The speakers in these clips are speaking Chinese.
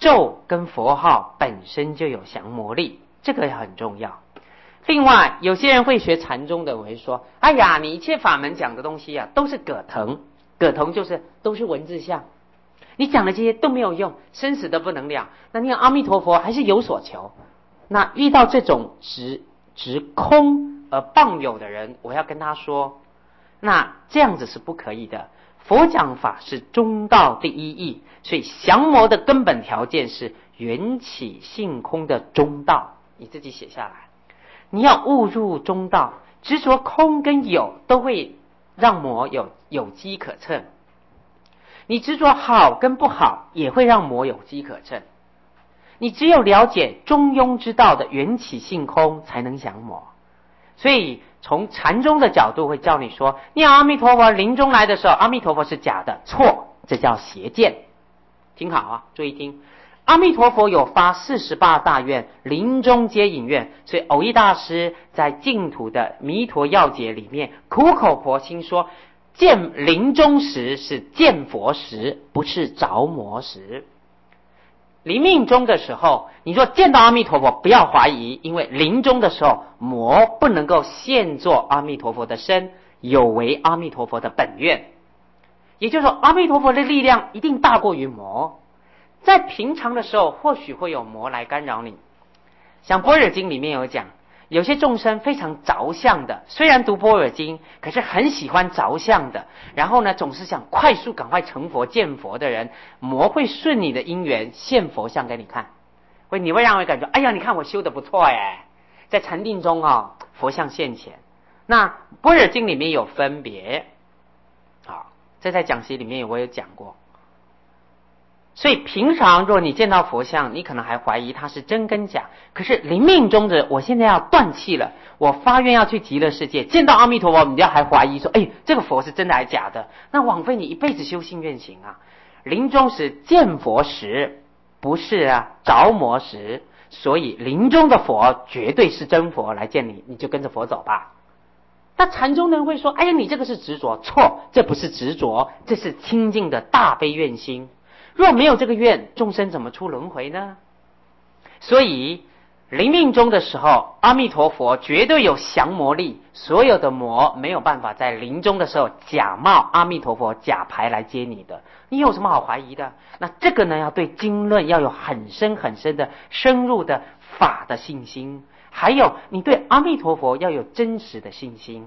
咒跟佛号本身就有降魔力，这个很重要。另外，有些人会学禅宗的，我会说：哎呀，你一切法门讲的东西啊，都是葛藤，葛藤就是都是文字相，你讲的这些都没有用，生死都不能了。那念阿弥陀佛还是有所求。那遇到这种执空而谤有的人，我要跟他说，那这样子是不可以的。佛讲法是中道第一义，所以降魔的根本条件是缘起性空的中道，你自己写下来。你要悟入中道，执着空跟有都会让魔有机可乘，你执着好跟不好也会让魔有机可乘。你只有了解中庸之道的缘起性空，才能降魔。所以从禅宗的角度会教你说，念阿弥陀佛临终来的时候，阿弥陀佛是假的，错，这叫邪见。听好啊，注意听。阿弥陀佛有发48大愿，临终皆引愿，所以藕益大师在净土的弥陀要解里面苦口婆心说，见临终时是见佛时，不是着魔时。临命终的时候，你说见到阿弥陀佛不要怀疑，因为临终的时候魔不能够现作阿弥陀佛的身，有违阿弥陀佛的本愿。也就是说，阿弥陀佛的力量一定大过于魔。在平常的时候或许会有魔来干扰你，像般若经里面有讲，有些众生非常着相的，虽然读般若经，可是很喜欢着相的，然后呢总是想快速赶快成佛见佛的人，魔会顺你的因缘现佛像给你看，你会让人感觉，哎呀，你看我修得不错耶，在禅定中佛像现前。那般若经里面有分别，这在讲习里面我有讲过。所以平常若你见到佛像，你可能还怀疑它是真跟假，可是临命中的我现在要断气了，我发愿要去极乐世界，见到阿弥陀佛，你要还怀疑说，这个佛是真的还是假的，那枉费你一辈子修心愿行啊。临终时见佛时，不是着魔时，所以临终的佛绝对是真佛来见你，你就跟着佛走吧。那禅宗人会说，哎呀，你这个是执着，错，这不是执着，这是清净的大悲愿心。若没有这个愿，众生怎么出轮回呢？所以临命终的时候，阿弥陀佛绝对有降魔力，所有的魔没有办法在临终的时候假冒阿弥陀佛假牌来接你的，你有什么好怀疑的？那这个呢，要对经论要有很深很深的深入的法的信心，还有你对阿弥陀佛要有真实的信心。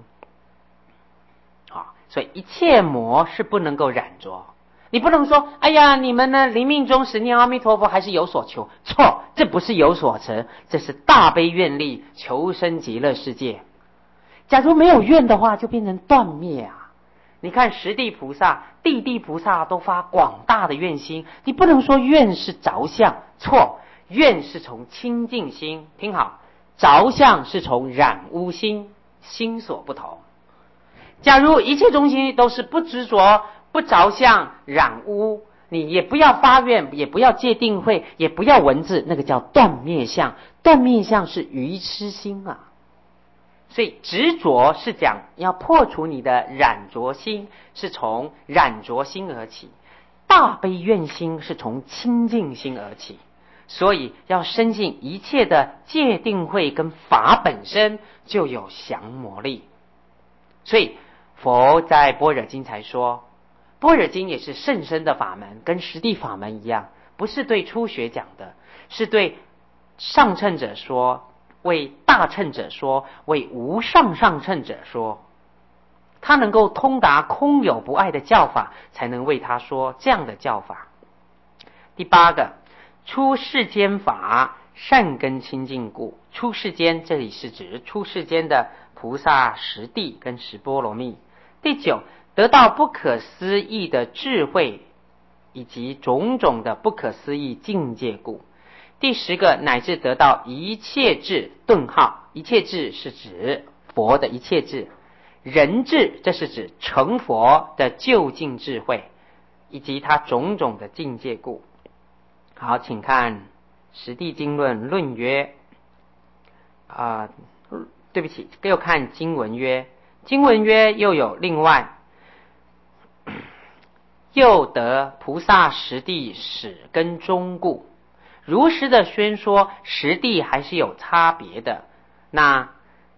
所以一切魔是不能够染着。你不能说，哎呀，你们呢临命终时念阿弥陀佛还是有所求，错，这不是有所成，这是大悲愿力求生极乐世界。假如没有愿的话，就变成断灭啊。你看十地菩萨、地地菩萨都发广大的愿心，你不能说愿是着相，错，愿是从清净心。听好，着相是从染污心，心所不同。假如一切中心都是不执着、不着相、染污，你也不要发愿，也不要戒定慧，也不要文字，那个叫断灭相。断灭相是愚痴心啊。所以执着是讲要破除你的染着心，是从染着心而起；大悲愿心是从清净心而起。所以要深信一切的戒定慧跟法本身就有降魔力。所以佛在般若经才说，般若经也是甚深的法门，跟实地法门一样，不是对初学讲的，是对上乘者说，为大乘者说，为无上上乘者说。他能够通达空有不爱的教法，才能为他说这样的教法。第8个，出世间法善根清净故。出世间这里是指出世间的菩萨十地跟十波罗蜜。第9，得到不可思议的智慧以及种种的不可思议境界故。第10个，乃至得到一切智，顿号，一切智是指佛的一切智，人智这是指成佛的究竟智慧以及他种种的境界故。好，请看十地经论论曰，对不起，又看经文曰，经文曰又有另外，又得菩萨十地始根终故。 如实的宣说，实地还是有差别的。那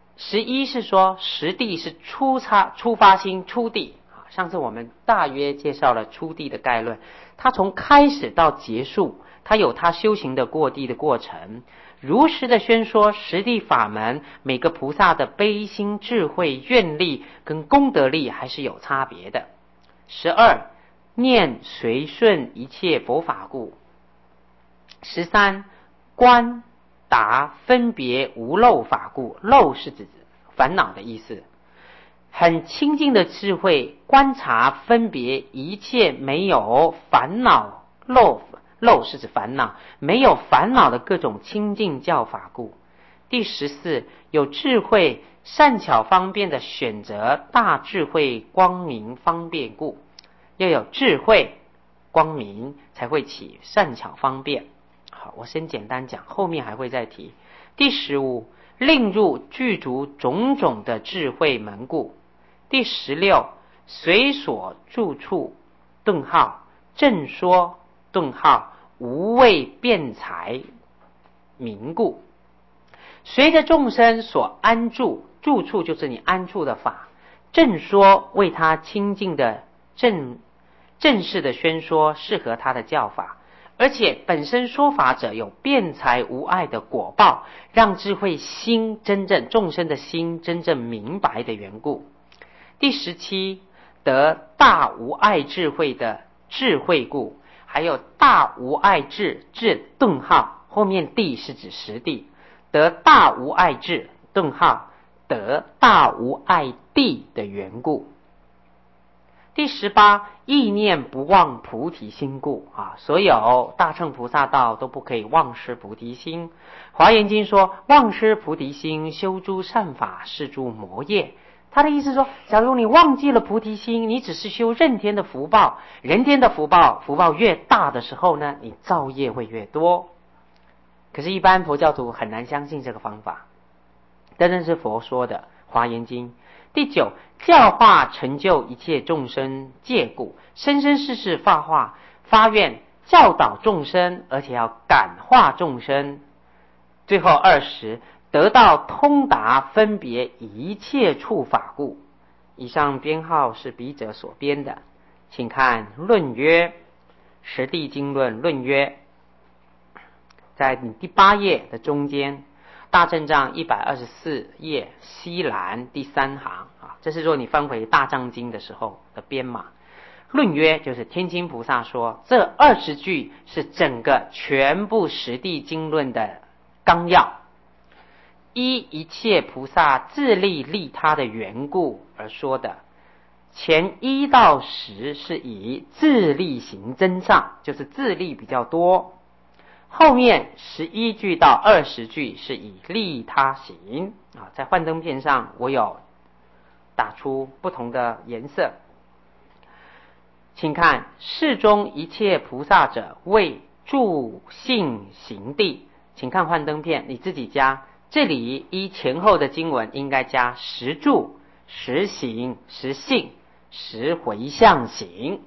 11是说实地是出发心出地，上次我们大约介绍了出地的概论，它从开始到结束，它有它修行的过地的过程。如实的宣说实地法门，每个菩萨的悲心智慧愿力跟功德力还是有差别的。12念随顺一切佛法故。13观达分别无漏法故。漏是指烦恼的意思，很清净的智慧观察分别一切没有烦恼，漏是指烦恼，没有烦恼的各种清净教法故。第14有智慧善巧方便的选择大智慧光明方便故。要有智慧光明才会起善巧方便。好，我先简单讲，后面还会再提。第15令入具足种种的智慧门故。第16随所住处顿号正说顿号无畏辩才名故。随着众生所安住，住处就是你安住的法，正说为他清净的正式的宣说适合他的教法，而且本身说法者有辩才无碍的果报，让智慧心真正众生的心真正明白的缘故。第17得大无碍智慧的智慧故。还有大无碍智顿号后面地是指实地，得大无碍智顿号得大无碍地的缘故。第18意念不忘菩提心故。所有大乘菩萨道都不可以忘失菩提心。华严经说忘失菩提心修诸善法是诸魔业。他的意思说，假如你忘记了菩提心，你只是修人天的福报，人天的福报越大的时候呢，你造业会越多。可是一般佛教徒很难相信这个方法，真正是佛说的华严经。第9教化成就一切众生戒故，生生世世发愿教导众生，而且要感化众生。最后20得到通达分别一切处法故。以上编号是笔者所编的，请看论约，实地经论论约，在第8页的中间，大正藏124页西栏第3行这是说你翻回大藏经的时候的编码。论约就是天亲菩萨说，这20句是整个全部实地经论的纲要，依一切菩萨自利利他的缘故而说的。前1到10是以自利行增上，就是自利比较多，后面11句到20句是以利他行在幻灯片上我有打出不同的颜色，请看世中一切菩萨者为助信行地。请看幻灯片，你自己加，这里依前后的经文应该加实住、实行、实信、实回向行。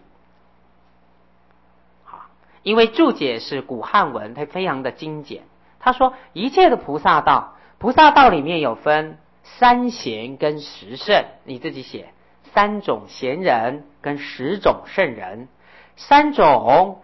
因为注解是古汉文，它非常的精简。他说一切的菩萨道里面有分3贤跟10圣，你自己写3种贤人跟10种圣人。3种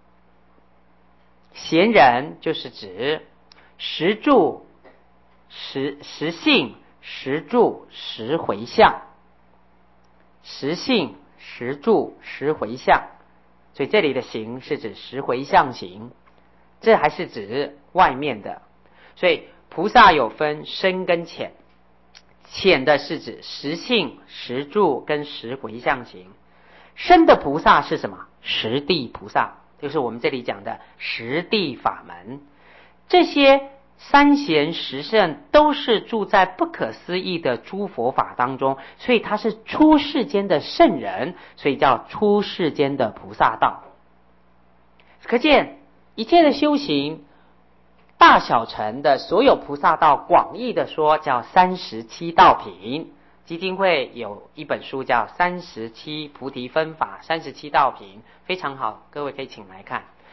贤人就是指实住、实信、实住、实回向，实信、实住、实回向。所以这里的行是指实回向行，这还是指外面的。所以菩萨有分深跟浅，浅的是指实信、实住跟实回向行。深的菩萨是什么？实地菩萨，就是我们这里讲的实地法门。这些3贤10圣都是住在不可思议的诸佛法当中，所以他是出世间的圣人，所以叫出世间的菩萨道。可见一切的修行，大小乘的所有菩萨道，广义的说叫37道品。基金会有一本书叫37菩提分法37道品，非常好，各位可以请来看。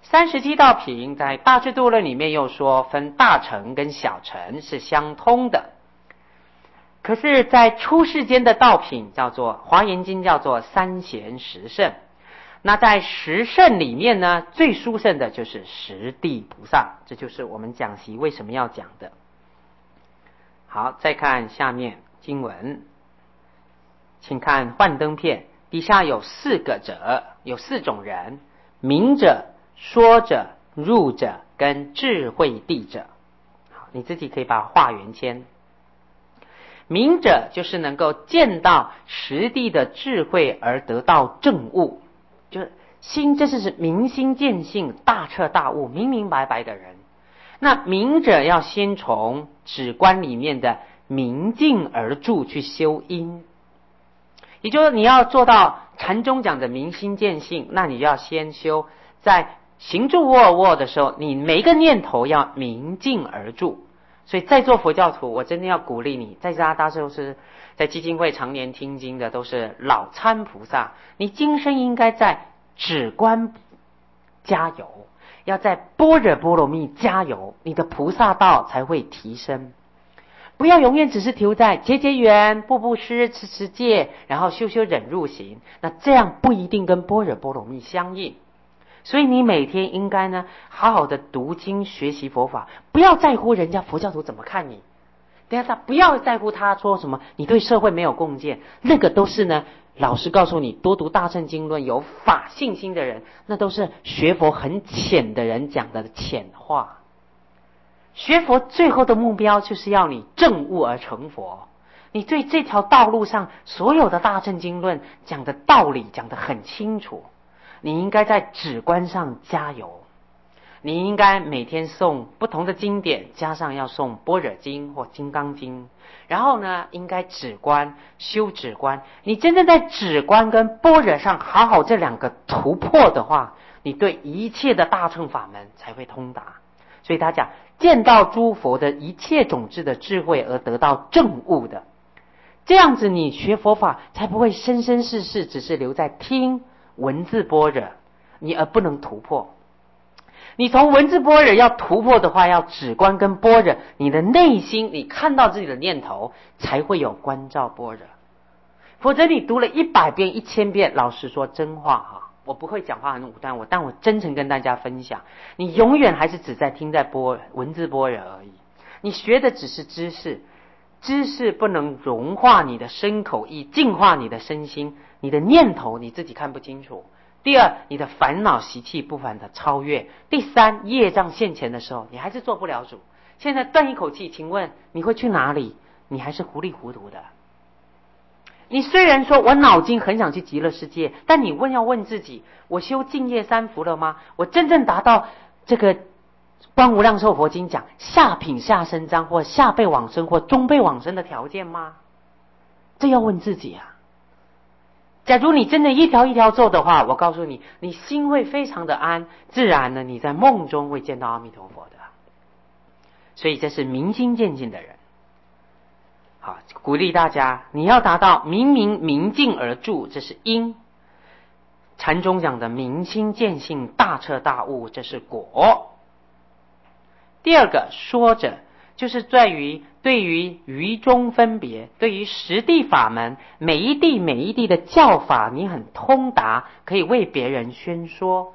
37道品在大智度论里面又说分大乘跟小乘是相通的。可是在出世间的道品叫做华严经叫做三贤十圣，那在十圣里面呢，最殊胜的就是十地菩萨，这就是我们讲习为什么要讲的。好，再看下面经文，请看幻灯片底下有四个者，有四种人：明者、说者、入者跟智慧地者。好，你自己可以把它画圆圈。明者就是能够见到实地的智慧而得到证悟，就是心，这是明心见性、大彻大悟、明明白白的人。那明者要先从止观里面的明镜而住去修因，也就是你要做到禅宗讲的明心见性，那你要先修，在行住卧卧的时候，你每一个念头要明镜而住。所以在座佛教徒，我真的要鼓励你，在家大都是在基金会常年听经的，都是老参菩萨，你今生应该在止观加油，要在般若波罗蜜加油，你的菩萨道才会提升。不要永远只是留在结缘、布布施、持戒，然后修忍辱行，那这样不一定跟般若波罗蜜相应。所以你每天应该呢，好好的读经学习佛法，不要在乎人家佛教徒怎么看你。等下不要在乎他说什么你对社会没有贡献，那个都是呢，老师告诉你多读大乘经论有法信心的人，那都是学佛很浅的人讲的浅话。学佛最后的目标就是要你证悟而成佛。你对这条道路上所有的大乘经论讲的道理讲得很清楚，你应该在止观上加油。你应该每天诵不同的经典，加上要诵般若经或金刚经，然后呢应该止观修止观。你真正在止观跟般若上好好这两个突破的话，你对一切的大乘法门才会通达。所以他讲见到诸佛的一切种智的智慧而得到证悟的，这样子你学佛法才不会生生世世只是留在听文字般若，你而不能突破。你从文字般若要突破的话，要止观跟般若，你的内心你看到自己的念头才会有观照般若。否则你读了100遍1000遍，老实说真话哈，我不会讲话很武断，但我真诚跟大家分享，你永远还是只在听在文字般若而已。你学的只是知识，知识不能融化你的身口意，净化你的身心，你的念头你自己看不清楚。第二，你的烦恼习气不凡的超越。第三，业障现前的时候，你还是做不了主。现在断一口气，请问你会去哪里？你还是糊里糊涂的。你虽然说我脑筋很想去极乐世界，但你要问自己，我修净业三福了吗？我真正达到这个观无量寿佛经讲下品下生章或下辈往生或中辈往生的条件吗？这要问自己啊。假如你真的一条一条做的话，我告诉你，你心会非常的安，自然呢你在梦中会见到阿弥陀佛的。所以这是明心见性的人。好，鼓励大家，你要达到明镜而住，这是因。禅宗讲的明心见性大彻大悟，这是果。第二个说者，就是在于对于于中分别，对于实地法门每一地的教法你很通达，可以为别人宣说。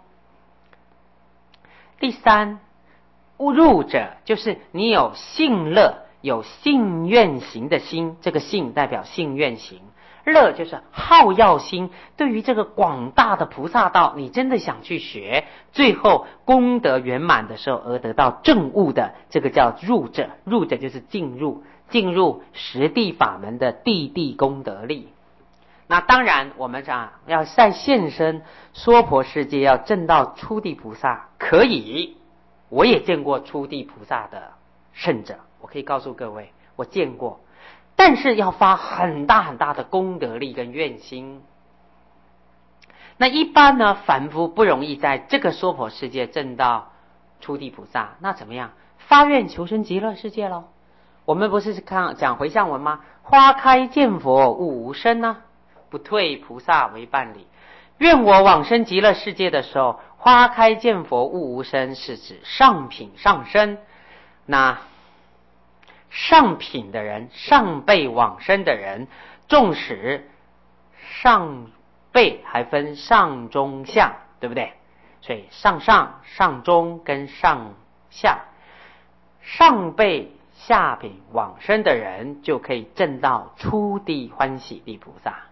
第三，入者，就是你有信乐有信愿行的心，这个信代表信愿行，乐就是好要心，对于这个广大的菩萨道你真的想去学，最后功德圆满的时候而得到证悟的，这个叫入者。入者就是进入实地法门的地功德力。那当然我们讲要在现身娑婆世界要证到初地菩萨，可以，我也见过初地菩萨的圣者，我可以告诉各位我见过，但是要发很大的功德力跟愿心。那一般呢凡夫不容易在这个娑婆世界证到初地菩萨，那怎么样？发愿求生极乐世界咯。我们不是讲回向文吗？花开见佛悟无生啊，不退菩萨为伴侣。 愿我往生极乐世界的时候，花开见佛悟无生，是指上品上生。那上品的人，上辈往生的人，纵使上辈还分上中下，对不对？所以上上、上中跟上下，上辈下品往生的人就可以证到初地欢喜地菩萨。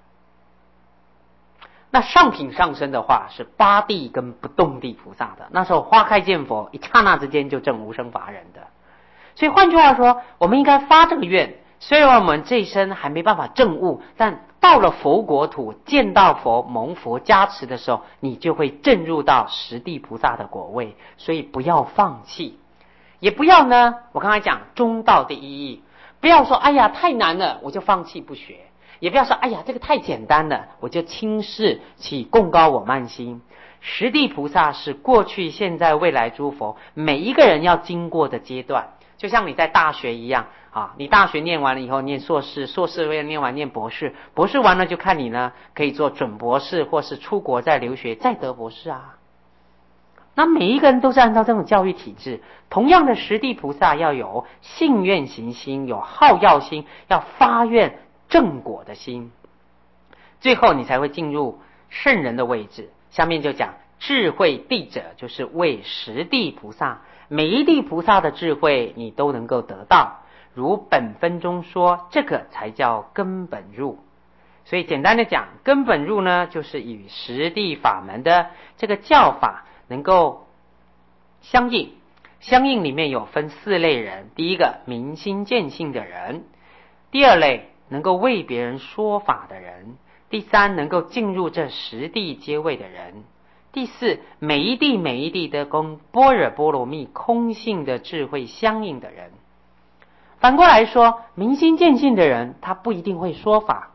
那上品上升的话是八地跟不动地菩萨的，那时候花开见佛，一刹那之间就证无生法忍的。所以换句话说，我们应该发这个愿，虽然我们这一生还没办法证悟，但到了佛国土，见到佛，蒙佛加持的时候，你就会证入到十地菩萨的果位。所以不要放弃，也不要呢，我刚才讲中道第一义，不要说哎呀太难了我就放弃不学，也不要说哎呀这个太简单了我就轻视起贡高我慢心。十地菩萨是过去现在未来诸佛每一个人要经过的阶段，就像你在大学一样啊，你大学念完了以后念硕士，硕士念完念博士，博士完了就看你呢可以做准博士，或是出国再留学再得博士啊。那每一个人都是按照这种教育体制，同样的十地菩萨要有信愿行心，有好药心，要发愿正果的心，最后你才会进入圣人的位置。下面就讲智慧地者，就是为十地菩萨，每一地菩萨的智慧你都能够得到。如本分中说，这个才叫根本入。所以简单的讲，根本入呢，就是与十地法门的这个教法能够相应。相应里面有分四类人，第一个明心见性的人，第二类能够为别人说法的人，第三能够进入这十地阶位的人，第四每一地每一地的跟般若波罗蜜空性的智慧相应的人。反过来说，明心见性的人他不一定会说法，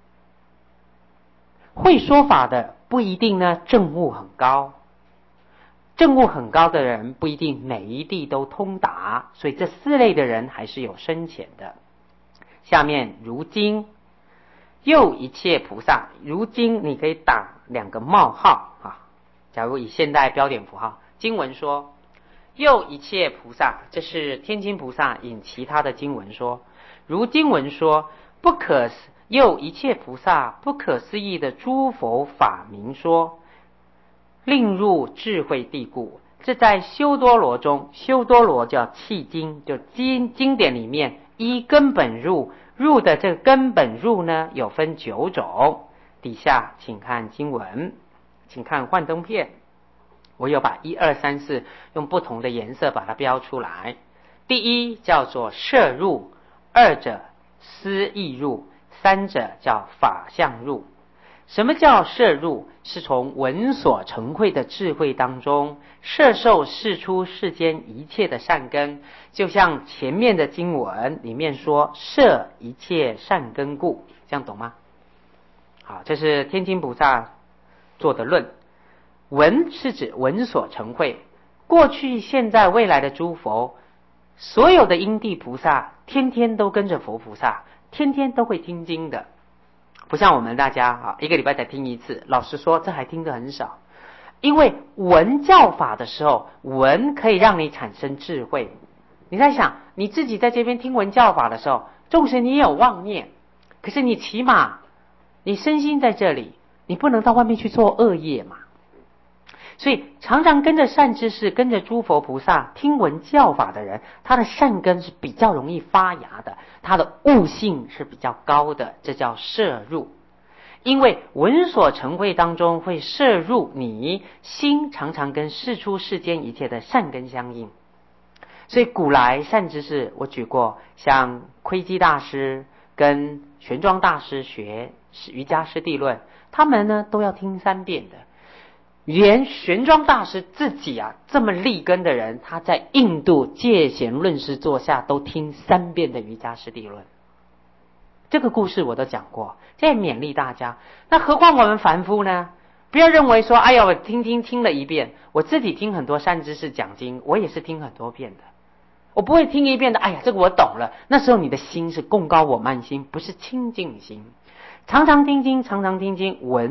会说法的不一定呢证悟很高，证悟很高的人不一定每一地都通达，所以这四类的人还是有深浅的。下面如今又一切菩萨，如今你可以打两个冒号啊。假如以现代标点符号，经文说又一切菩萨，这是天亲菩萨引其他的经文说，如经文说不可又一切菩萨不可思议的诸佛法明说，令入智慧地故。这在修多罗中，修多罗叫契经，就经典里面依根本入的这个根本入呢有分9种。底下请看经文，请看幻灯片，我有把1、2、3、4用不同的颜色把它标出来。第一叫做摄入，二者思意入，三者叫法相入。什么叫摄入？是从闻所成慧的智慧当中摄受世出世间一切的善根，就像前面的经文里面说摄一切善根故，这样懂吗？好，这是天亲菩萨做的论。闻是指闻所成慧，过去现在未来的诸佛，所有的因地菩萨天天都跟着佛菩萨，天天都会听经的，不像我们大家啊，一个礼拜才听一次，老实说这还听得很少。因为闻教法的时候，闻可以让你产生智慧。你在想你自己在这边听闻教法的时候，纵使你也有妄念，可是你起码你身心在这里，你不能到外面去做恶业嘛。所以常常跟着善知识，跟着诸佛菩萨听闻教法的人，他的善根是比较容易发芽的，他的悟性是比较高的，这叫摄入。因为闻所成慧当中会摄入你心，常常跟世出世间一切的善根相应。所以古来善知识，我举过像窥基大师跟玄奘大师学瑜伽师地论，他们呢都要听3遍的。连玄奘大师自己啊这么立根的人，他在印度戒贤论师座下都听3遍的瑜伽师地论。这个故事我都讲过，在勉励大家。那何况我们凡夫呢？不要认为说哎呀我听了1遍，我自己听很多善知识讲经，我也是听很多遍的。我不会听1遍的哎呀这个我懂了，那时候你的心是贡高我慢心，不是清净心。常常听经，常常听经，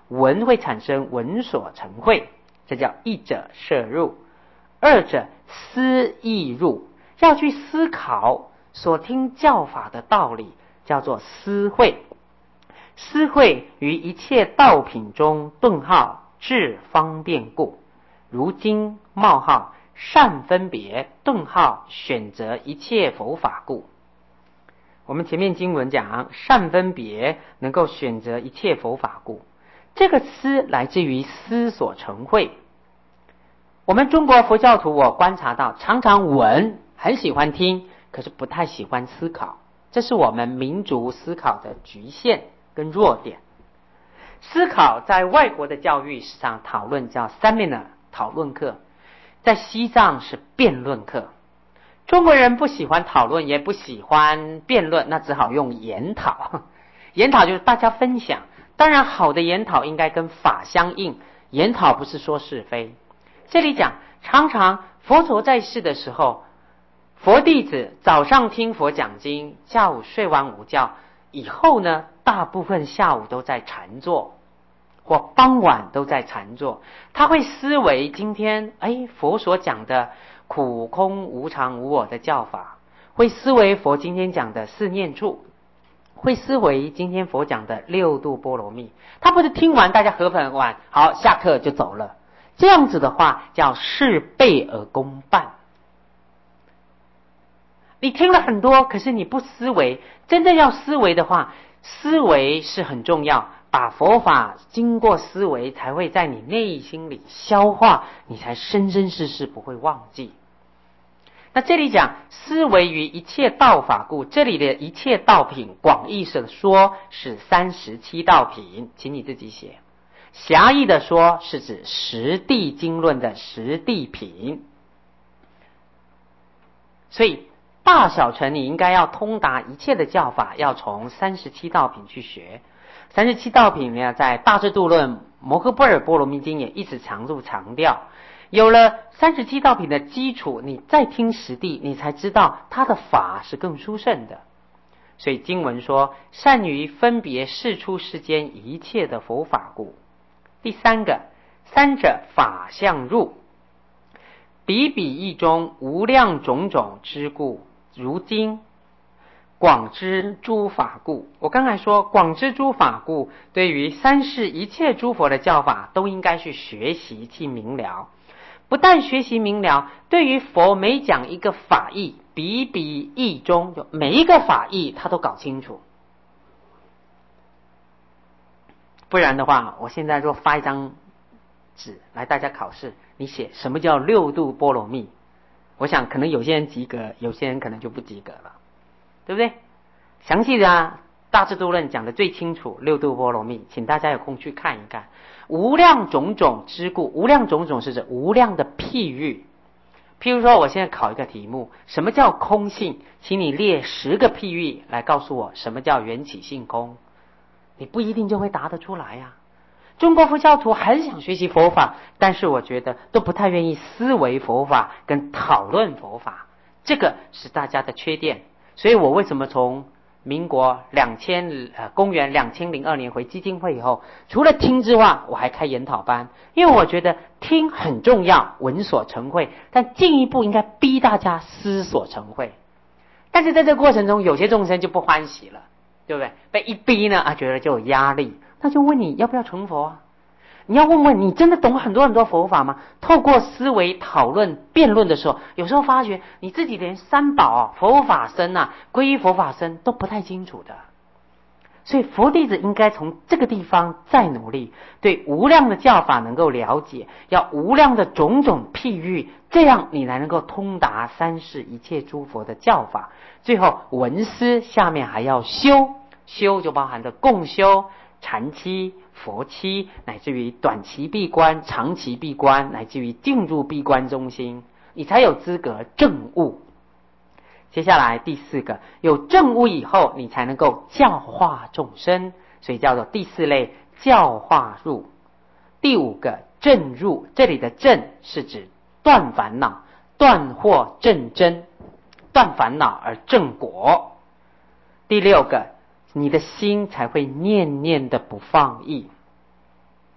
闻会产生闻所成慧，这叫一者摄入；二者思意入，要去思考所听教法的道理，叫做思慧。思慧于一切道品中顿号至方便故，如今冒号善分别顿号选择一切佛法故。我们前面经文讲善分别能够选择一切佛法故，这个思来自于思所成慧。我们中国佛教徒我观察到常常闻很喜欢听，可是不太喜欢思考，这是我们民族思考的局限跟弱点。思考在外国的教育史上讨论叫 seminar 讨论课，在西藏是辩论课。中国人不喜欢讨论，也不喜欢辩论，那只好用研讨。研讨就是大家分享，当然好的研讨应该跟法相应，研讨不是说是非。这里讲常常佛陀在世的时候，佛弟子早上听佛讲经，下午睡完午觉以后呢，大部分下午都在禅坐，或傍晚都在禅坐。他会思维今天佛所讲的苦空无常无我的教法，会思维佛今天讲的四念处，会思维今天佛讲的六度波罗蜜。他不是听完大家合粉完好下课就走了，这样子的话叫事倍而功半。你听了很多，可是你不思维，真正要思维的话，思维是很重要，把佛法经过思维才会在你内心里消化，你才生生世世不会忘记。那这里讲思维于一切道法故，这里的一切道品广义的说是37道品，请你自己写。狭义的说是指十地经论的十地品。所以大小乘你应该要通达一切的教法，要从37道品去学。37道品呢，在大智度论摩诃般若波罗蜜经也一直强调，有了37道品的基础，你再听十地，你才知道它的法是更殊胜的。所以经文说善于分别世出世间一切的佛法故。第三个，三者法相入，比比义中无量种种之故，如今广知诸法故。我刚才说广知诸法故，对于三世一切诸佛的教法都应该去学习去明了。不但学习明了，对于佛每讲一个法义，比比义中就每一个法义他都搞清楚。不然的话，我现在就发一张纸来大家考试，你写什么叫六度波罗蜜，我想可能有些人及格，有些人可能就不及格了，对不对？详细的大智度论讲的最清楚，六度波罗蜜，请大家有空去看一看。无量种种之故，无量种种是指无量的譬喻。譬如说我现在考一个题目，什么叫空性，请你列10个譬喻来告诉我什么叫缘起性空，你不一定就会答得出来呀。中国佛教徒很想学习佛法，但是我觉得都不太愿意思维佛法跟讨论佛法，这个是大家的缺点。所以我为什么从民国公元2002年回基金会以后，除了听之外，我还开研讨班，因为我觉得听很重要，闻所成慧，但进一步应该逼大家思所成慧。但是在这个过程中，有些众生就不欢喜了，对不对？被一逼呢，觉得就有压力，那就问你要不要成佛啊？你要问问你真的懂很多佛法吗？透过思维讨论辩论的时候，有时候发觉你自己连三宝佛法僧皈依佛法僧都不太清楚的。所以佛弟子应该从这个地方再努力，对无量的教法能够了解，要无量的种种譬喻，这样你才能够通达三世一切诸佛的教法。最后闻思，下面还要修，修就包含着共修、禅期、佛期，乃至于短期闭关、长期闭关，乃至于进入闭关中心，你才有资格证悟。接下来第4个，有证悟以后，你才能够教化众生，所以叫做第4类教化入。第5个证入，这里的证是指断烦恼，断惑证真，断烦恼而证果。第6个，你的心才会念念的不放逸。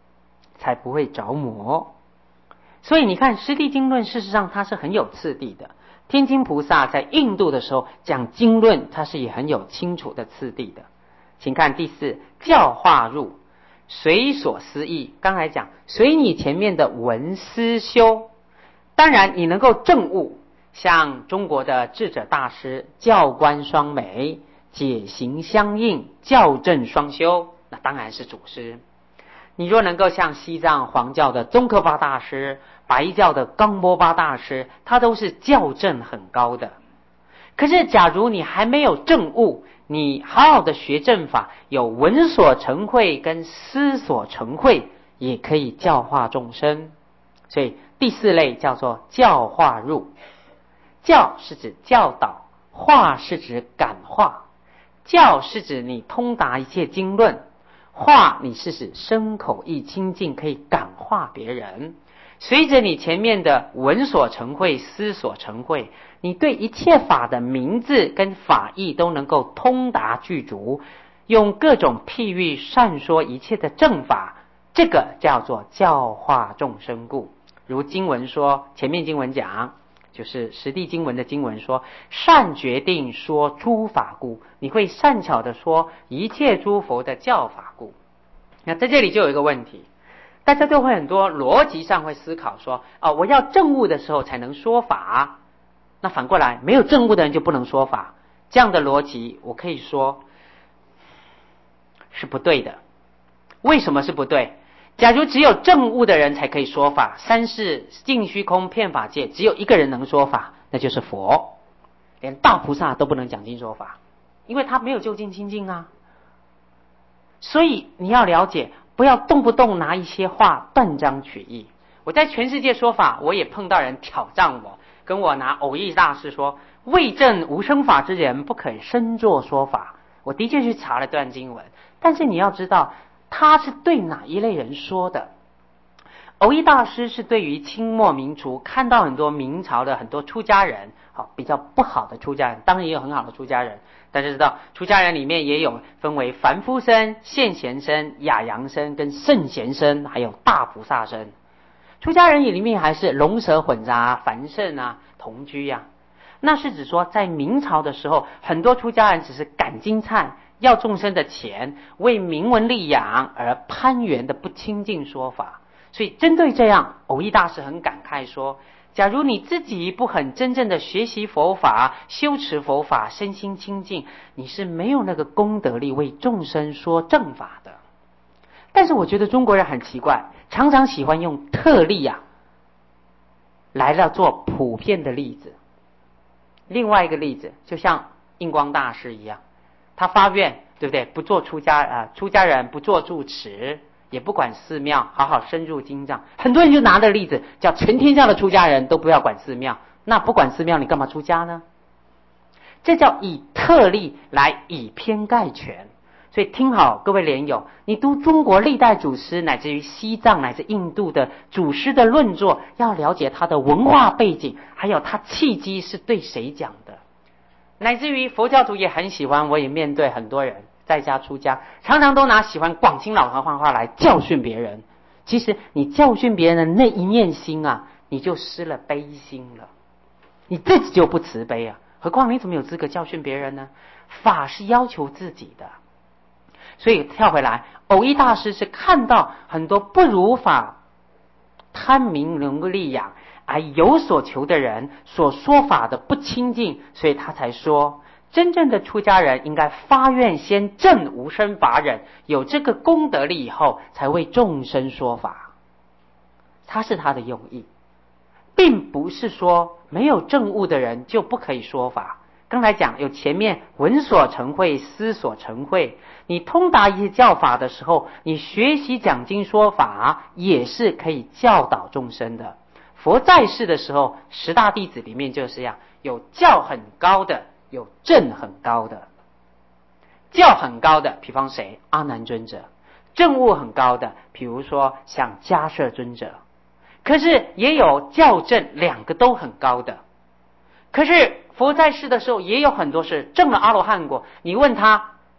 才不会着魔。所以你看实地经论事实上它是很有次第的，天津菩萨在印度的时候讲经论，它是也很有清楚的次第的。请看第四，教化入，随所思义。刚才讲随你前面的文思修，当然你能够证悟，像中国的智者大师教观双美，解行相应，校正双修，那当然是祖师。你若能够像西藏黄教的宗喀巴大师，白教的冈波巴大师，他都是校正很高的。可是假如你还没有证悟，你好好的学正法，有闻所成慧跟思所成慧，也可以教化众生。所以第四类叫做教化入。教是指教导，化是指感化。教是指你通达一切经论，化你是指身口意清净，可以感化别人。随着你前面的闻所成慧，思所成慧，你对一切法的名字跟法义都能够通达具足，用各种譬喻善说一切的正法，这个叫做教化众生故。如经文说，前面经文讲，就是实地经文的经文说，善决定说诸法故，你会善巧的说一切诸佛的教法故。那在这里就有一个问题，大家都会很多逻辑上会思考说，我要证悟的时候才能说法，那反过来没有证悟的人就不能说法，这样的逻辑我可以说是不对的。为什么是不对？假如只有证悟的人才可以说法，三世净虚空遍法界只有一个人能说法，那就是佛。连大菩萨都不能讲经说法，因为他没有究竟清净啊。所以你要了解，不要动不动拿一些话断章取义。我在全世界说法，我也碰到人挑战我，跟我拿偶益大师说，未证无生法之人不可深作说法。我的确去查了段经文，但是你要知道他是对哪一类人说的。偶益大师是对于清末民初看到很多明朝的很多出家人，比较不好的出家人，当然也有很好的出家人，大家知道出家人里面也有分为凡夫僧、现贤僧、雅扬僧跟圣贤僧，还有大菩萨僧。出家人里面还是龙蛇混杂，凡圣啊同居啊。那是指说在明朝的时候，很多出家人只是赶经忏，要众生的钱，为名闻利养而攀缘的不清净说法。所以针对这样，偶益大师很感慨说，假如你自己不很真正的学习佛法，修持佛法，身心清净，你是没有那个功德力为众生说正法的。但是我觉得中国人很奇怪，常常喜欢用特例来了做普遍的例子。另外一个例子，就像印光大师一样，他发愿，对不对？不做出家人不做住持，也不管寺庙，好好深入经藏。很多人就拿的例子，叫全天下的出家人都不要管寺庙，那不管寺庙，你干嘛出家呢？这叫以特例来以偏概全。所以听好，各位莲友，你读中国历代祖师，乃至于西藏乃至印度的祖师的论作，要了解他的文化背景，还有他契机是对谁讲的。乃至于佛教徒也很喜欢，我也面对很多人在家出家，常常都拿喜欢广清老和幻话来教训别人。其实你教训别人的那一念心你就失了悲心了，你自己就不慈悲啊，何况你怎么有资格教训别人呢？法是要求自己的。所以跳回来，偶益大师是看到很多不如法、贪名能利养而有所求的人所说法的不清净，所以他才说，真正的出家人应该发愿先证无生法忍，有这个功德力以后，才为众生说法。他是他的用意，并不是说没有证悟的人就不可以说法。刚才讲有前面闻所成慧，思所成慧，你通达一些教法的时候，你学习讲经说法也是可以教导众生的。佛在世的时候，十大弟子里面就是这样，有教很高的，有证很高的。教很高的，比方谁？阿难尊者。证悟很高的，比如说像迦摄尊者。可是也有教证两个都很高的。可是佛在世的时候也有很多是证了阿罗汉果，你问他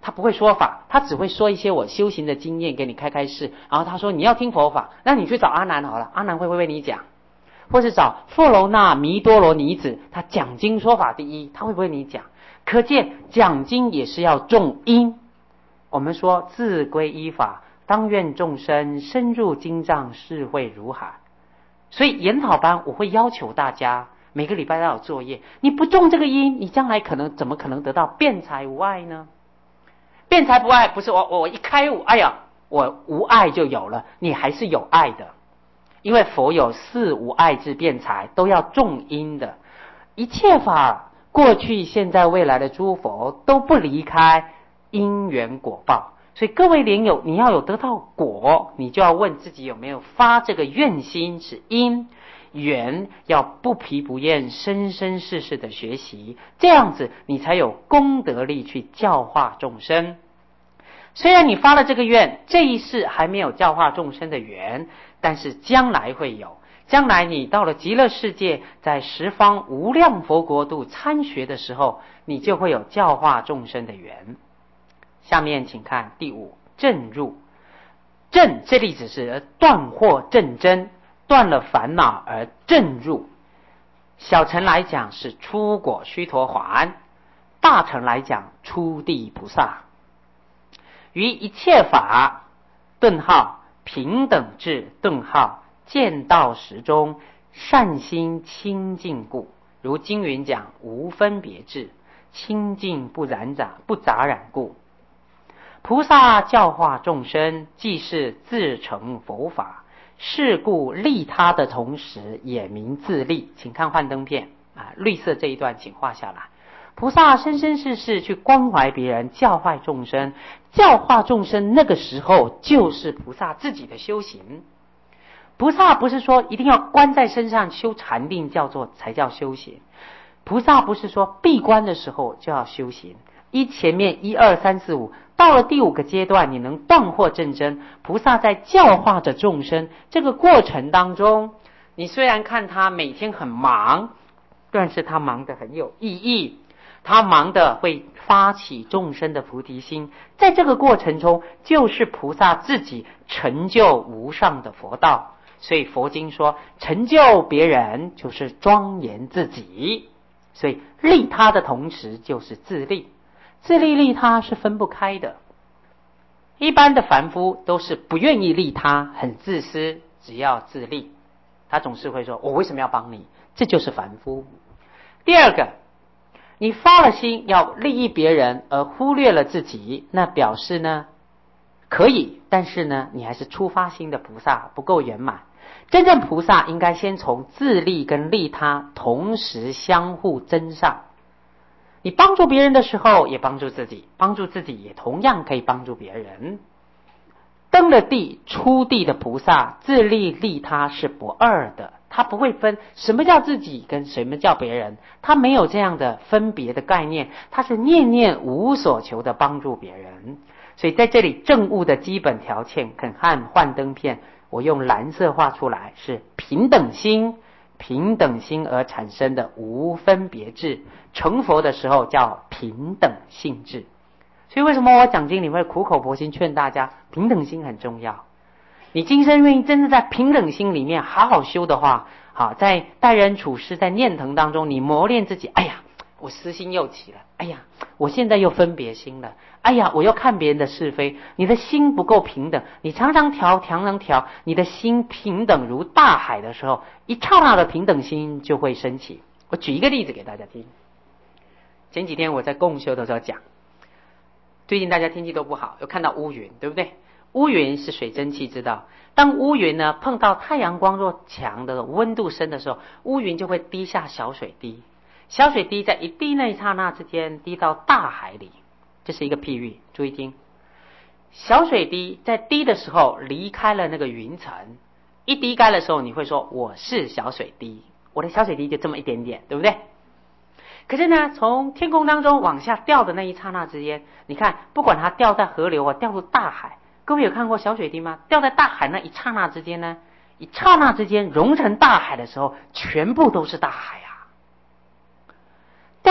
他不会说法，他只会说一些我修行的经验给你开开示。然后他说你要听佛法，那你去找阿难好了，阿难会不会为你讲？或是找富楼那弥多罗尼子，他讲经说法第一，他会不会你讲？可见讲经也是要种因。我们说自归依法，当愿众生深入经藏，智慧如海。所以研讨班我会要求大家每个礼拜都有作业，你不种这个因，你将来怎么可能得到辩才无碍呢？辩才不爱不是我一开悟，哎呀，我无爱就有了，你还是有爱的。因为佛有四无碍之辩才，都要种因的。一切法，过去现在未来的诸佛都不离开因缘果报。所以各位莲友，你要有得到果，你就要问自己有没有发这个愿心，是因。缘要不疲不厌，生生世世的学习，这样子你才有功德力去教化众生。虽然你发了这个愿，这一世还没有教化众生的缘，但是将来会有。将来你到了极乐世界，在十方无量佛国度参学的时候，你就会有教化众生的缘。下面请看第五，正入。正这例子是断惑正真，断了烦恼而正入。小乘来讲是出果须陀洹，大乘来讲出地菩萨。于一切法顿号平等智顿号见道时中，善心清净故。如经云讲无分别智，清净不杂染故。菩萨教化众生，即是自成佛法，是故利他的同时也名自利。请看幻灯片绿色这一段请画下来。菩萨生生世世去关怀别人，教化众生，教化众生，那个时候就是菩萨自己的修行。菩萨不是说一定要关在身上修禅定才叫修行，菩萨不是说闭关的时候就要修行。前面1、2、3、4、5，到了第5个阶段，你能断惑正真，菩萨在教化着众生。这个过程当中，你虽然看他每天很忙，但是他忙得很有意义，他忙得会发起众生的菩提心。在这个过程中，就是菩萨自己成就无上的佛道。所以佛经说，成就别人就是庄严自己。所以利他的同时就是自利，自利利他是分不开的。一般的凡夫都是不愿意利他，很自私，只要自利。他总是会说我为什么要帮你，这就是凡夫。第二个，你发了心要利益别人而忽略了自己，那表示呢可以，但是呢你还是初发心的菩萨不够圆满。真正菩萨应该先从自利跟利他同时相互增上。你帮助别人的时候也帮助自己，帮助自己也同样可以帮助别人。登了地出地的菩萨，自利利他是不二的，他不会分什么叫自己跟什么叫别人，他没有这样的分别的概念，他是念念无所求的帮助别人。所以在这里证悟的基本条件，肯看幻灯片，我用蓝色画出来，是平等心，平等心而产生的无分别智，成佛的时候叫平等性智。所以为什么我讲经里会苦口婆心劝大家，平等心很重要。你今生愿意真的在平等心里面好好修的话，在待人处事，在念头当中，你磨练自己，哎呀我私心又起了，哎呀我现在又分别心了，哎呀我又看别人的是非，你的心不够平等，你常常调，你的心平等如大海的时候，一刹那的平等心就会升起。我举一个例子给大家听。前几天我在共修的时候讲，最近大家天气都不好，有看到乌云对不对？乌云是水蒸气，知道当乌云呢碰到太阳光若强的温度深的时候，乌云就会滴下小水滴，小水滴在一滴那一刹那之间滴到大海里。这是一个譬喻，注意听。小水滴在滴的时候离开了那个云层，一滴开的时候你会说我是小水滴，我的小水滴就这么一点点，对不对？可是呢从天空当中往下掉的那一刹那之间，你看不管它掉在河流掉入大海，各位有看过小水滴吗？掉在大海那一刹那之间呢，一刹那之间融成大海的时候，全部都是大海啊。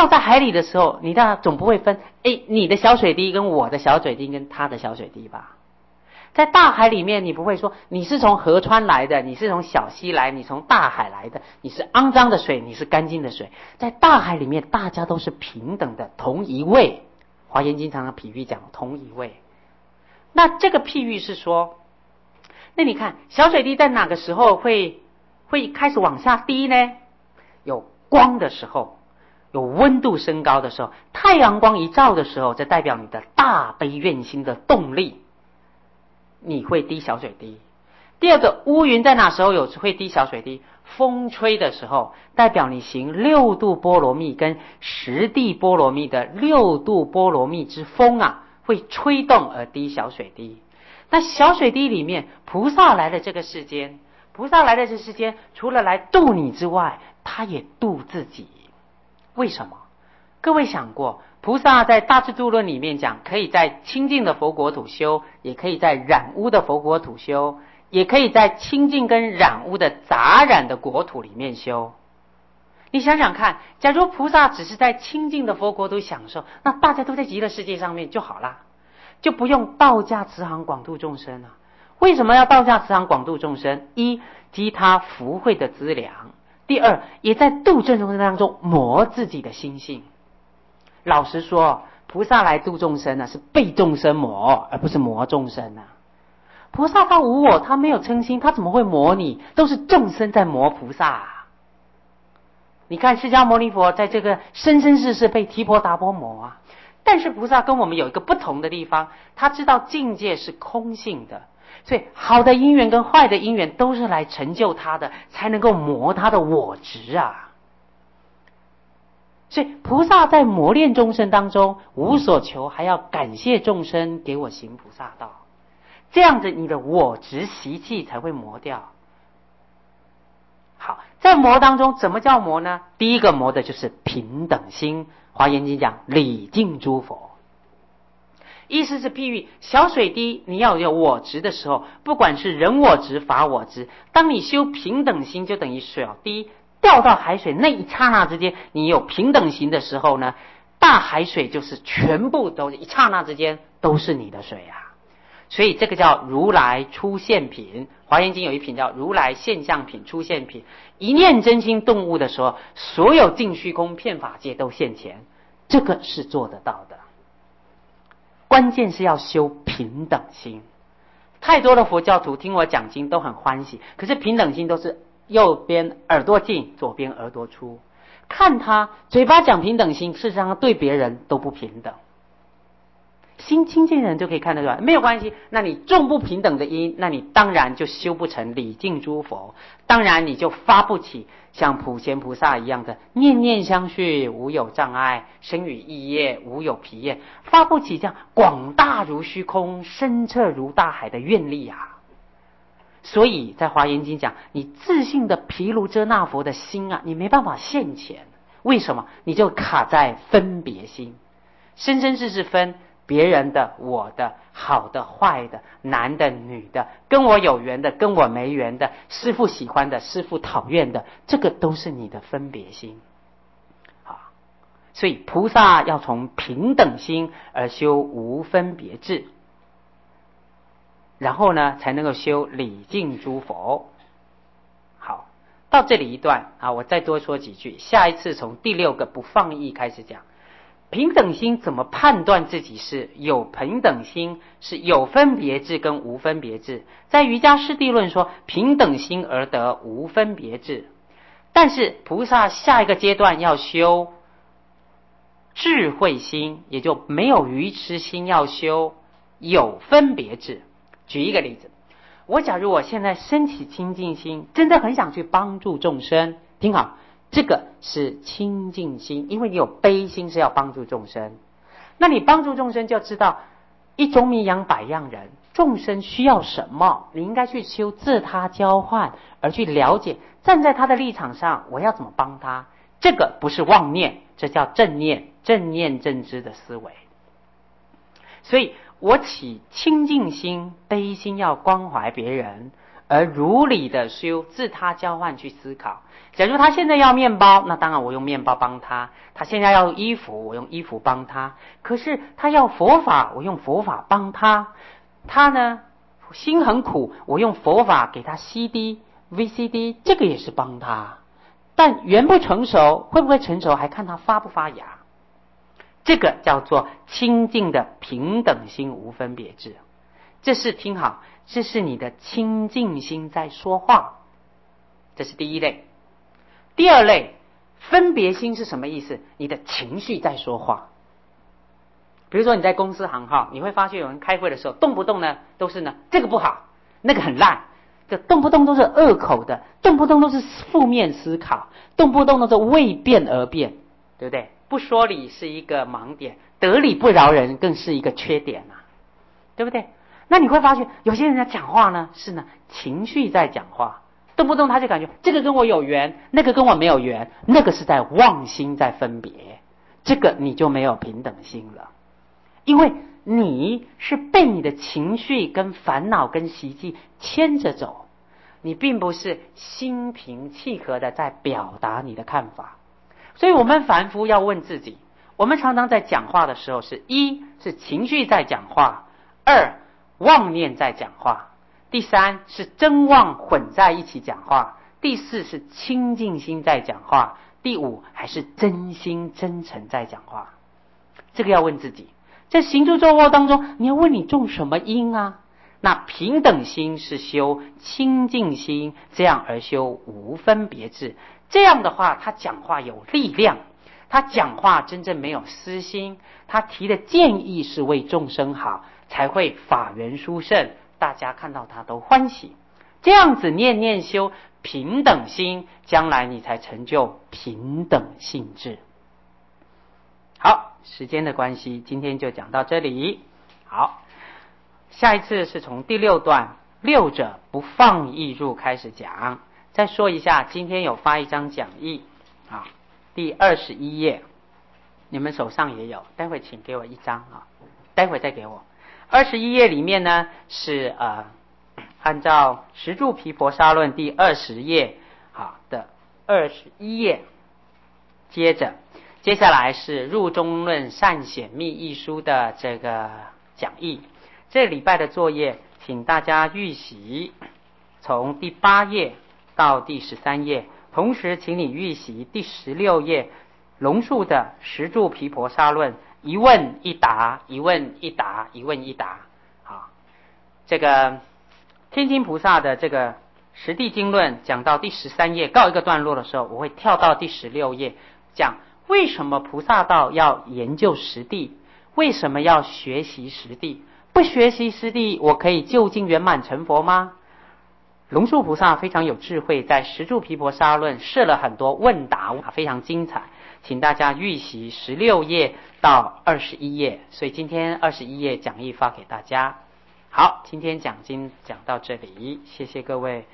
掉在海里的时候，你当然总不会分，你的小水滴跟我的小水滴跟他的小水滴吧？在大海里面，你不会说你是从河川来的，你是从小溪来，你从大海来的，你是肮脏的水，你是干净的水。在大海里面，大家都是平等的，同一位。华严经常常比喻讲同一位。那这个譬喻是说，那你看小水滴在哪个时候会开始往下滴呢？有光的时候，有温度升高的时候，太阳光一照的时候，这代表你的大悲愿心的动力，你会滴小水滴。第二个，乌云在哪时候会滴小水滴？风吹的时候，代表你行六度波罗蜜跟十地波罗蜜的六度波罗蜜之风啊，会吹动而滴小水滴。那小水滴里面，菩萨来了这个世间，菩萨来了这世间，除了来度你之外，他也度自己。为什么？各位想过，菩萨在大智度论里面讲，可以在清净的佛国土修，也可以在染污的佛国土修，也可以在清净跟染污的杂染的国土里面修。你想想看，假如菩萨只是在清净的佛国土享受，那大家都在极乐世界上面就好啦，就不用道驾慈航广度众生啊。为什么要道驾慈航广度众生？一，积他福慧的资粮；第二，也在度众生当中磨自己的心性。老实说，菩萨来度众生呢，是被众生磨，而不是磨众生啊。菩萨他无我，他没有嗔心，他怎么会磨你？都是众生在磨菩萨啊。你看释迦牟尼佛在这个生生世世被提婆达波磨啊，但是菩萨跟我们有一个不同的地方，他知道境界是空性的，所以好的因缘跟坏的因缘都是来成就他的，才能够磨他的我执啊。所以菩萨在磨练众生当中无所求，还要感谢众生给我行菩萨道，这样子你的我执习气才会磨掉。好，在磨当中怎么叫磨呢？第一个磨的就是平等心。华严经讲礼敬诸佛，意思是譬喻小水滴，你要有我执的时候，不管是人我执法我执，当你修平等心，就等于小滴掉到海水那一刹那之间，你有平等心的时候呢，大海水就是全部都一刹那之间都是你的水啊。所以这个叫如来出现品。华严经有一品叫如来现象品出现品，一念真心动物的时候，所有尽虚空遍法界都现前，这个是做得到的。关键是要修平等心。太多的佛教徒听我讲经都很欢喜，可是平等心都是右边耳朵进，左边耳朵出。看他嘴巴讲平等心，事实上对别人都不平等。心清净的人就可以看得出来，没有关系。那你众不平等的因，那你当然就修不成礼敬诸佛，当然你就发不起像普贤菩萨一样的念念相续，无有障碍，生与意业，无有疲厌，发不起这样广大如虚空，深彻如大海的愿力啊。所以在华严经讲，你自信的毗卢遮那佛的心啊，你没办法现前。为什么？你就卡在分别心，生生世世分别人的、我的、好的、坏的、男的、女的，跟我有缘的、跟我没缘的，师父喜欢的、师父讨厌的，这个都是你的分别心。好，所以菩萨要从平等心而修无分别智，然后呢，才能够修礼敬诸佛。好，到这里一段啊，我再多说几句，下一次从第6个不放逸开始讲。平等心怎么判断自己是有平等心，是有分别智跟无分别智？在瑜伽师地论说平等心而得无分别智，但是菩萨下一个阶段要修智慧心，也就没有愚痴心，要修有分别智。举一个例子，我假如我现在升起清净心，真的很想去帮助众生，听好，这个是清净心，因为你有悲心是要帮助众生。那你帮助众生就知道一种米养百样人，众生需要什么，你应该去修自他交换，而去了解站在他的立场上我要怎么帮他。这个不是妄念，这叫正念，正念正知的思维。所以我起清净心悲心要关怀别人， 而如理的修，自他交换去思考。假如他现在要面包，那当然我用面包帮他；他现在要衣服，我用衣服帮他。可是他要佛法，我用佛法帮他。他呢心很苦，我用佛法给他 VCD， 这个也是帮他。但圆不成熟，会不会成熟，还看他发不发芽。这个叫做清净的平等心，无分别智。这是听好，这是你的清净心在说话，这是第一类。第二类，分别心是什么意思？你的情绪在说话。比如说你在公司行号，你会发现有人开会的时候，动不动呢都是呢这个不好，那个很烂，这动不动都是恶口的，动不动都是负面思考，动不动都是为辩而辩，对不对？不说理是一个盲点，得理不饶人更是一个缺点啊，对不对？那你会发现有些人在讲话呢是呢情绪在讲话，动不动他就感觉这个跟我有缘，那个跟我没有缘，那个是在妄心在分别，这个你就没有平等心了。因为你是被你的情绪跟烦恼跟习气牵着走，你并不是心平气和的在表达你的看法。所以我们凡夫要问自己，我们常常在讲话的时候，一是情绪在讲话，二妄念在讲话，第三是真妄混在一起讲话，第四是清净心在讲话，第五还是真心真诚在讲话。这个要问自己，在行住坐卧当中，你要问你种什么因啊？那平等心是修清净心，这样而修无分别智。这样的话，他讲话有力量，他讲话真正没有私心，他提的建议是为众生好，才会法缘殊胜，大家看到他都欢喜。这样子念念修平等心，将来你才成就平等性智。好，时间的关系，今天就讲到这里。好，下一次是从第6段六者不放逸入开始讲。再说一下，今天有发一张讲义啊，第21页，你们手上也有，待会请给我一张啊，待会再给我。21页里面呢是按照十住毗婆沙论第20页的21页，接下来是入中论善显密一书的这个讲义。这礼拜的作业，请大家预习从第8页到第13页，同时请你预习第16页龙树的十住毗婆沙论，一问一答，一问一答，一问一答。好，这个天津菩萨的这个十地经论讲到第13页告一个段落的时候，我会跳到第16页讲为什么菩萨道要研究十地，为什么要学习十地？不学习十地，我可以就近圆满成佛吗？龙树菩萨非常有智慧，在十住毗婆沙论设了很多问答，非常精彩，请大家预习16页到21页。所以今天21页讲义发给大家。好，今天讲经讲到这里，谢谢各位。